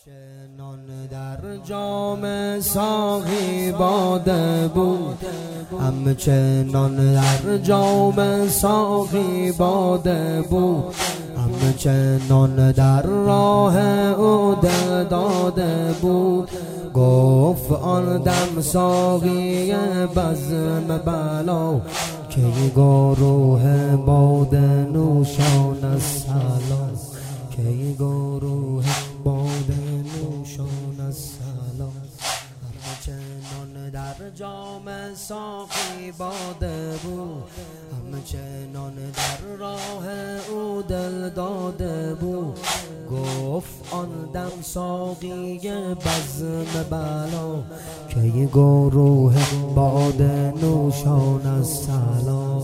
همچنان در جام ساقی باده بود، همچنان در جام ساقی باده بود، همچنان در راه او دل داده بود. گفت آن دم ساقی بزم بلا که گروه باده نوشان السلام، که گروه باده نوشان السلام. همچنان در جام ساقی باده بود، همچنان در راه او دل داده بود. گفت آن دم ساقی بزم بلا که گروه باده نوشان السلام.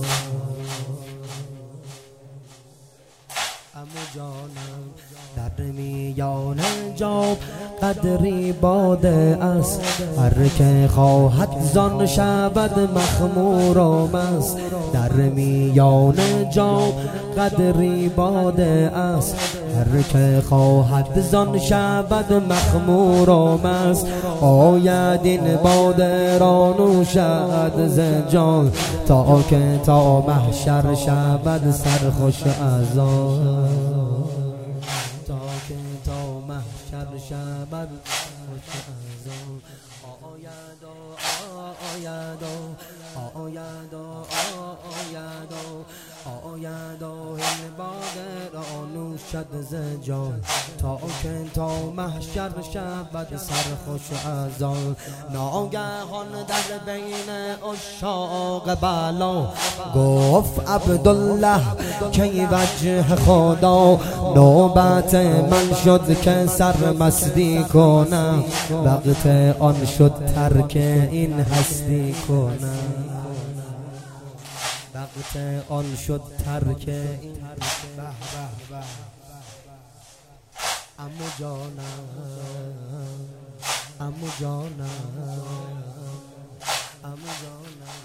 امو جانم در میان جام قدری باده است، هر که خواهد زان شود مخمور و مست. در میان جام قدری باده است، هر که خواهد زان شود مخمور و مست. آید این باده را نوشد ز جان، تا که تا محشر شود سرخوش از آن، تا که تا محشر شود خوش از آن. آید آید آید آید آید این باده را نوشد ز جان، تا که تا محشر شود سرخوش از آن. ناگهان در بین عشاق بلا گفت عبدالله کی وجه خدا. نوبت من شد که سرمستی کنم، وقت آن شد ترک این هستی کنم، وقت آن شد ترک این. امو جانم امو جانم امو جانم.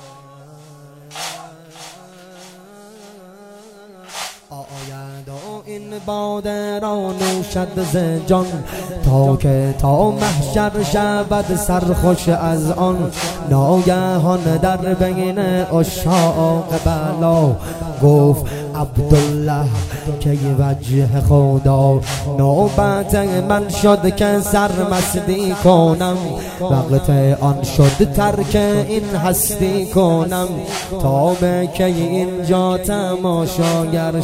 آید این باده را نوشد ز جان، تا که تا محشر شود سرخوش از آن. ناگهان در بین عشاق بلا گفت عبدالله که وجه خدا. نوبت من شد که سرمستی کنم، وقت آن شد ترک این هستی کنم. تا به که اینجا تماشاگر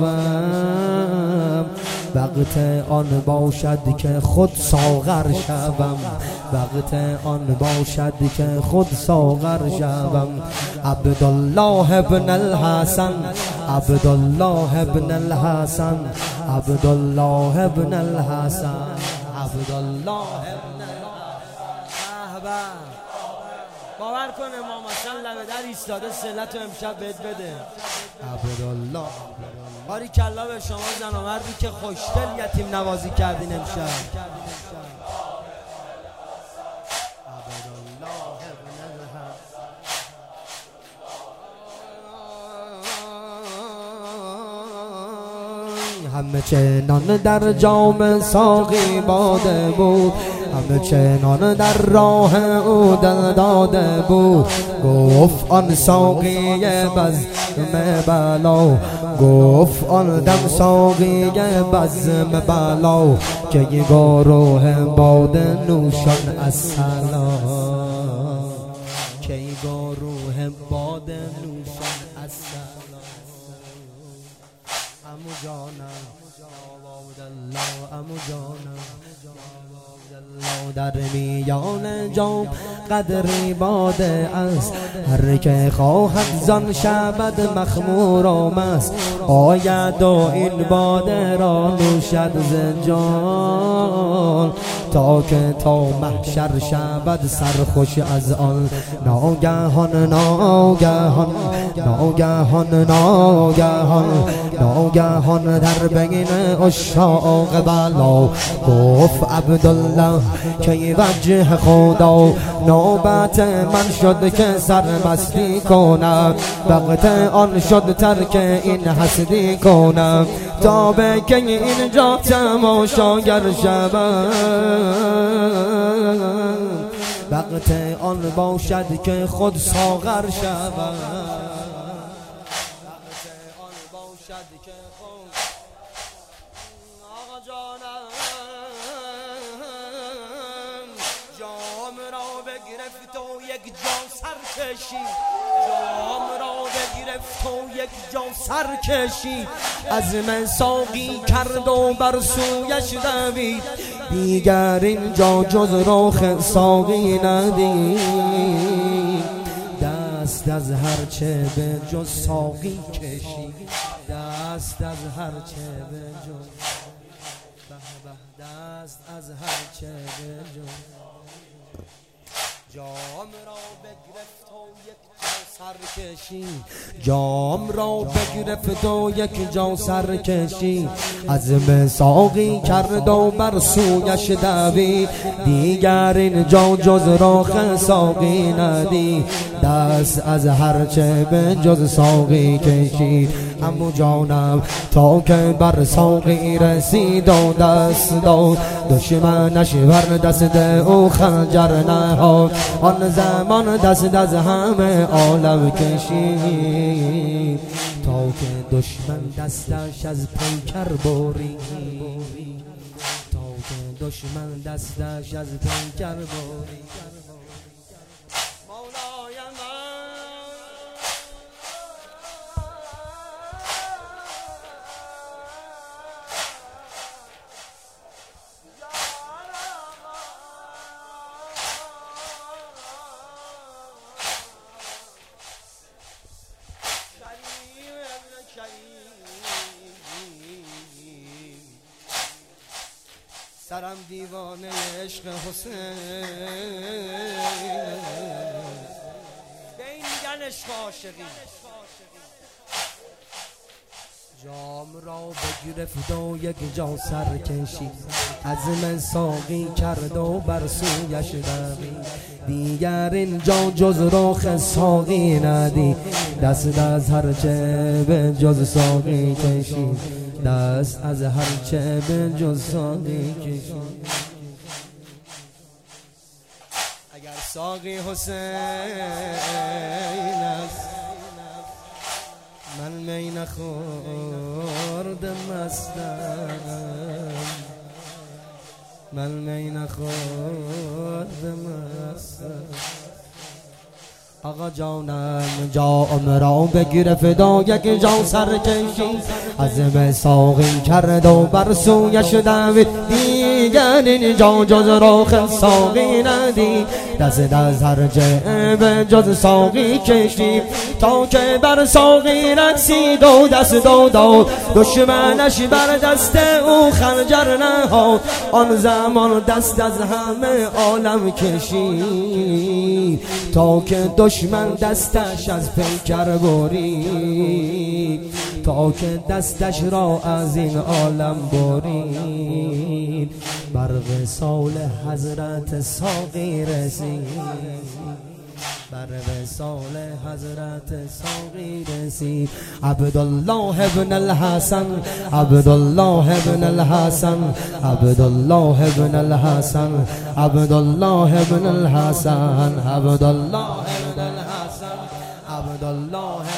شوم، وقت آن باشد که خود ساغر شوم، وقت آن باشد که خود ساغر شوم. عبدالله ابن الحسن، عبدالله ابن الحسن، عبدالله ابن الحسن، عبدالله ابن الحسن. باور کن امام حسن لبه در ایستاده صلت و امشب بهت بده. عبدالله باری کلا به شما زن و مردی که خوشدل یتیم نوازی کردین امشب. همچنان در جام ساقی باده بود، همچنان در راه او دل داده بود. گفت آن ساقی بزم بلا، گفت آن دم ساقی بزم بلا که گروه باده نوشان السلام، که گروه باده نوشان السلام. امو جانم امو جانم در میان جام قدری باده است، هر که خواهد زان شود مخمور و مست. آید و این باده را نوشد ز جان، تا که تا محشر شود سرخوش از آن. ناگهان ناگهان ناگهان ناگهان ناگهان در بین عشاق عاشق بلا گفت عبدالله که وجه خدا نوبت من شد که سرمستی کنم وقت آن شد ترک این حسدی کنم تا به که اینجا تماشاگر شوم وقت آن باشد که خود ساغر شوم آقا جانم جام را بگرفت و یک جا سر کشید جام را بگرفت و یک جا سر کشید عزم ساقی کرد و بر سویش دوید دیگر اینجا جز رخ ساقی ندید دست از هرچه به جز ساقی کشید دست از هرچه به جز دست از هرچه به جز جام را بگرفت و یک جا سر کشید جام را بگرفت و یک جا سر کشید عزم ساقی کرد و بر سویش دوید دیگر اینجا جز رخ ساقی ندید دست از هرچه به جز ساقی کشید عمو جانم تا که بر ساقی رسید و دست داد دشمنش بر دست او خنجر نهاد آن زمان دست از همه عالم کشید تا که دشمن دستش از پیکر برید تا که دشمن دستش از پیکر برید مولای من سرم دیوانه عشق حسین به این میگن عشق عاشقی جام را بگرفت و یک جا سر کشید عزم ساقی کرد و بر سویش دوید دیگر اینجا جز رخ ساقی ندید دست از هرچه به جز ساقی کشید دست از هرچه به جز ساقی کشید اگر ساقی حسین است من می نخوردم مستم من می نخوردم مستم آقا جانم جام را بگرفت و یک جا سر کشید عزم ساقی کرد و بر سویش دوید دیگر اینجا جز رخ ساقی ندید دست از هرچه به جز ساقی کشید تا که بر ساقی رسید و دست داد دشمنش بر دست او خنجر نهاد آن زمان دست از همه عالم کشید تا که دشمن دستش از پیکر برید تا که دستش را از این عالم برید بر وصال حضرت ساقی رسید بر وصال حضرت ساقی رسید عبدالله ابن الحسن عبدالله ابن الحسن عبدالله ابن الحسن عبدالله ابن الحسن عبدالله ابن الحسن عبدالله